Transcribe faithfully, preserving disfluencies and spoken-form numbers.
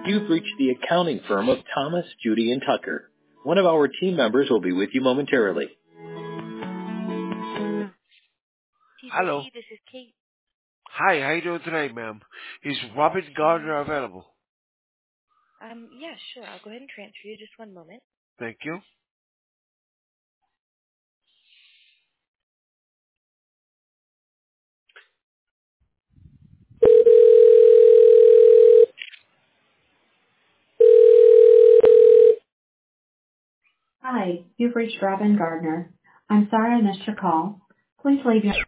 You've reached the accounting firm of Thomas, Judy, and Tucker. One of our team members will be with you momentarily. Hello. This is Kate. Hi, how you doing today, ma'am? Is Robin Gardner available? Um, yeah, sure. I'll go ahead and transfer you. Just one moment. Thank you. Hi, you've reached Robin Gardner. I'm sorry I missed your call. Please leave your